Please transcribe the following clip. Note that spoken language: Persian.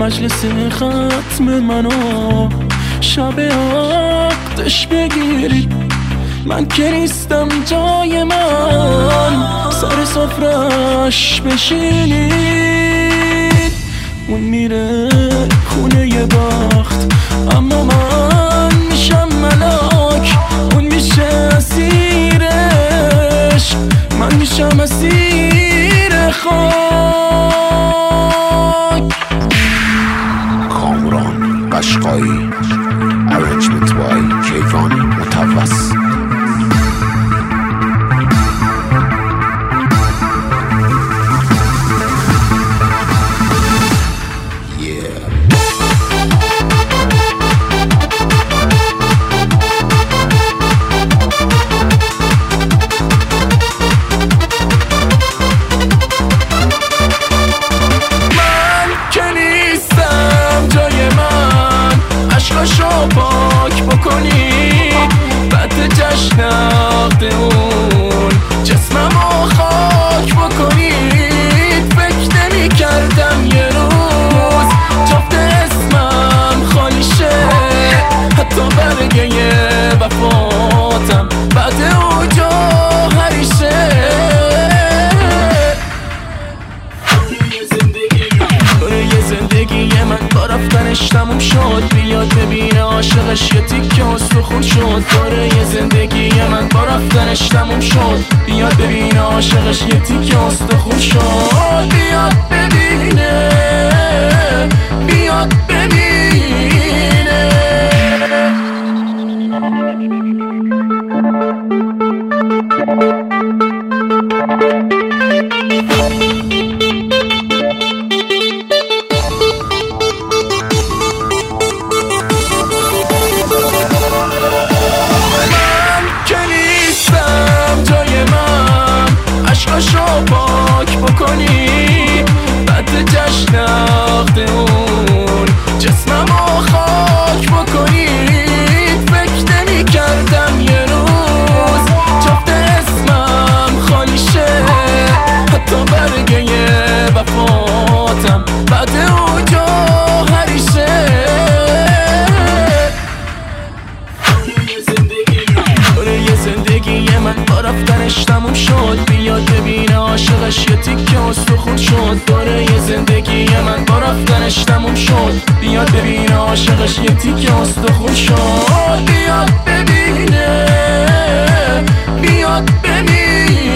مجلس ختم منو شب عقدش بگیرید. من که نیستم جای من سر سفرش بشینید. اون میره خونه ی بخت اما من میشم ملاک. اون میشه اسیرش من میشم اسیر خاک. کامران قشقایی ارنجمنت بای کیوان متوس. عشقاشو پاک بکنی بعد جشن عقد اون جسممو خاک بکنید. فکر نمی کردم یه روز جفت اسمم خالی شه. حتی برگه وفاتم بعد اون جوهری شه. زندگی من با رفتنش تموم شد. بیاد ببینه عاشقش یه تیکه استخون شد. داره زندگی من با رفتنش تموم شد. بیاد ببینه عاشقش یه تیکه استخون شد. بیاد ببینه بیاد ببینه. عشقاشو پاک بکنی بعد جشن عقد اون جسممو خاک بکنی. فکر نمی کردم یه روز جفت اسمم خالی شه. حتی برگه وفاتم بعد اون جوهری شه. زندگی من با رفتنش تموم شد. بیاد ببینه عاشقش یه تیکه استخون شد. داره زندگی من با رفتنش تموم شد. بیاد ببینه عاشقش یه تیکه استخون شد. بیاد ببینه بیاد ببینه.